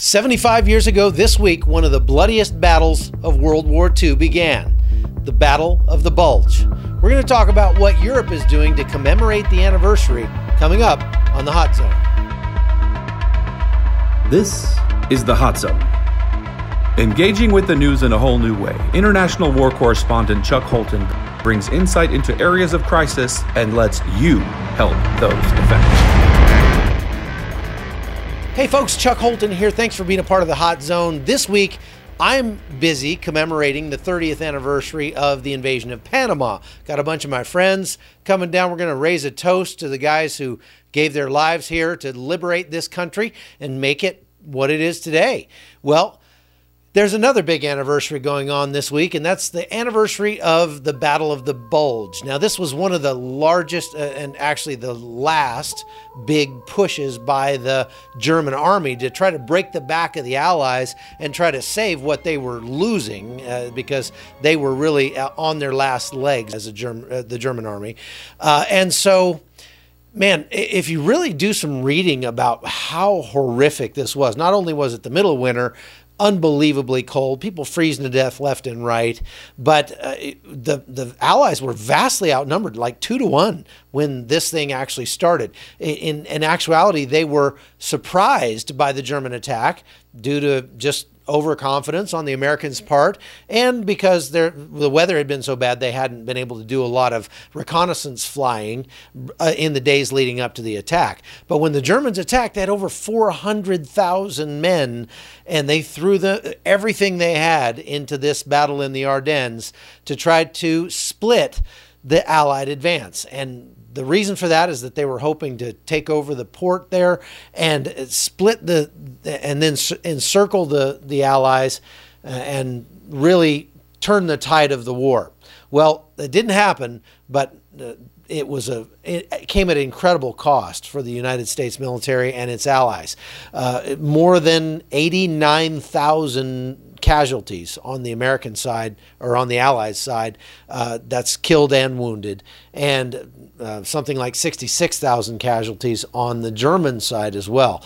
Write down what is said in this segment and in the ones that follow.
75 years ago this week, one of the bloodiest battles of World War II began, the Battle of the Bulge. We're going to talk about what Europe is doing to commemorate the anniversary coming up on the Hot Zone. This is the Hot Zone. Engaging with the news in a whole new way, international war correspondent Chuck Holton brings insight into areas of crisis and lets you help those affected. Hey folks, Chuck Holton here. Thanks for being a part of the Hot Zone. This week, I'm busy commemorating the 30th anniversary of the invasion of Panama. Got a bunch of my friends coming down. We're going to raise a toast to the guys who gave their lives here to liberate this country and make it what it is today. Well, there's another big anniversary going on this week, and that's the anniversary of the Battle of the Bulge. Now, this was one of the largest and actually the last big pushes by the German army to try to break the back of the Allies and try to save what they were losing because they were really on their last legs as the German army. And so, man, if you really do some reading about how horrific this was, not only was it the middle of winter, unbelievably cold, people freezing to death left and right, but the Allies were vastly outnumbered, like 2-1 when this thing actually started. In actuality, they were surprised by the German attack due to just overconfidence on the Americans' part, and because the weather had been so bad, they hadn't been able to do a lot of reconnaissance flying in the days leading up to the attack. But when the Germans attacked, they had over 400,000 men, and they threw everything they had into this battle in the Ardennes to try to split the Allied advance. And the reason for that is that they were hoping to take over the port there and split and then encircle the Allies and really turn the tide of the war. Well, it didn't happen, but it came at an incredible cost for the United States military and its allies. More than 89,000 casualties on the American side, or on the Allies side, that's killed and wounded, and something like 66,000 casualties on the German side as well.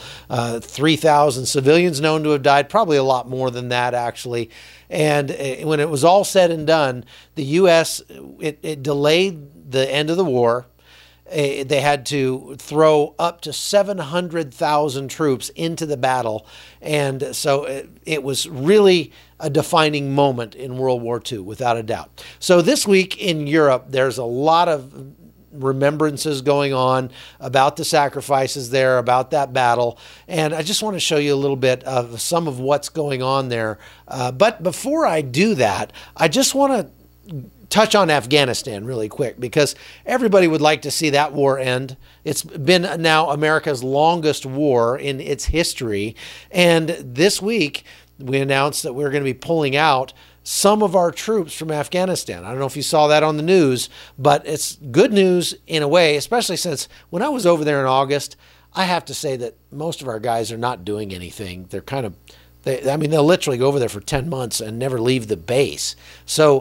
3,000 civilians known to have died, probably a lot more than that actually. And when it was all said and done, the U.S., it delayed the end of the war. They had to throw up to 700,000 troops into the battle. And so it was really a defining moment in World War II, without a doubt. So this week in Europe, there's a lot of remembrances going on about the sacrifices there, about that battle. And I just want to show you a little bit of some of what's going on there. But before I do that, I just want to touch on Afghanistan really quick, because everybody would like to see that war end. It's been now America's longest war in its history. And this week, we announced that we're going to be pulling out some of our troops from Afghanistan. I don't know if you saw that on the news, but it's good news in a way, especially since when I was over there in August, I have to say that most of our guys are not doing anything. They're they'll literally go over there for 10 months and never leave the base. So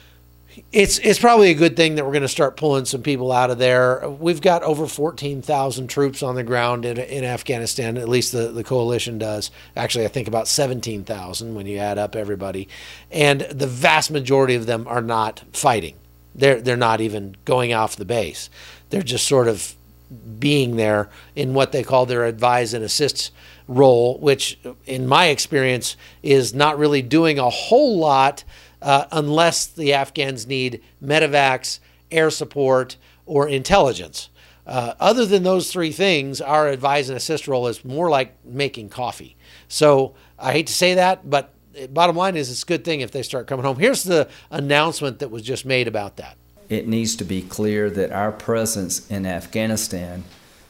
it's probably a good thing that we're going to start pulling some people out of there. We've got over 14,000 troops on the ground in Afghanistan, at least the coalition does. Actually, I think about 17,000 when you add up everybody. And the vast majority of them are not fighting. They're not even going off the base. They're just sort of being there in what they call their advise and assist role, which in my experience is not really doing a whole lot unless the Afghans need medevacs, air support, or intelligence. Other than those three things, our advise and assist role is more like making coffee. So I hate to say that, but bottom line is it's a good thing if they start coming home. Here's the announcement that was just made about that. It needs to be clear that our presence in Afghanistan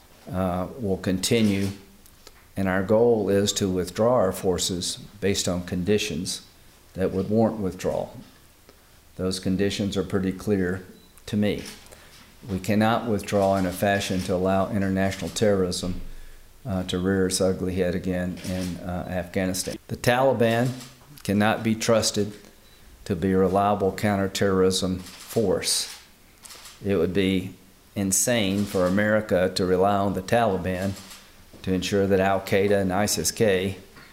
will continue, and our goal is to withdraw our forces based on conditions that would warrant withdrawal. Those conditions are pretty clear to me. We cannot withdraw in a fashion to allow international terrorism to rear its ugly head again in Afghanistan. The Taliban cannot be trusted to be a reliable counterterrorism force. It would be insane for America to rely on the Taliban to ensure that Al-Qaeda and ISIS-K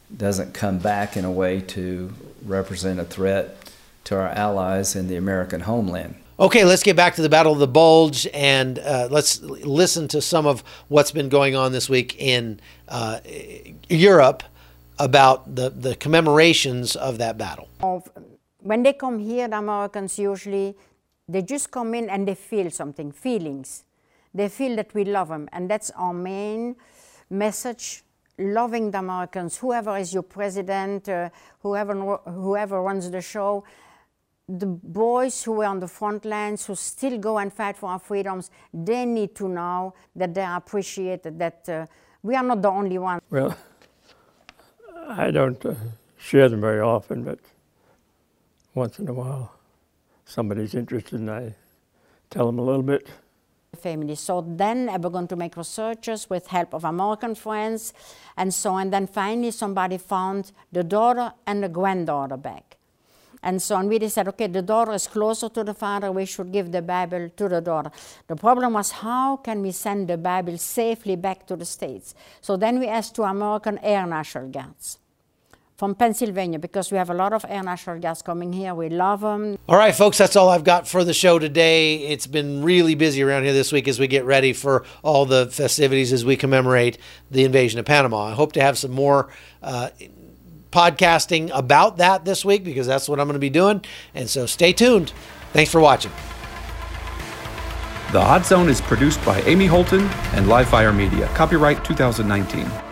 doesn't come back in a way to represent a threat to our allies in the American homeland. Okay, let's get back to the Battle of the Bulge, and let's listen to some of what's been going on this week in Europe about the commemorations of that battle. When they come here, the Americans usually, they just come in and they feel something, feelings. They feel that we love them, and that's our main message, loving the Americans, whoever is your president, whoever runs the show. The boys who are on the front lines, who still go and fight for our freedoms, they need to know that they are appreciated, that we are not the only ones. Well, I don't share them very often, but once in a while somebody's interested and I tell them a little bit. Family. So then I began to make researches with help of American friends and so on. And then finally somebody found the daughter and the granddaughter back. And so on, we decided, okay, the daughter is closer to the father, we should give the Bible to the daughter. The problem was, how can we send the Bible safely back to the States? So then we asked two American Air National Guards from Pennsylvania, because we have a lot of Air National Guards coming here. We love them. All right, folks, that's all I've got for the show today. It's been really busy around here this week as we get ready for all the festivities as we commemorate the invasion of Panama. I hope to have some more podcasting about that this week, because that's what I'm going to be doing. And so stay tuned. Thanks for watching. The Hot Zone is produced by Amy Holton and Livefire Media. Copyright 2019.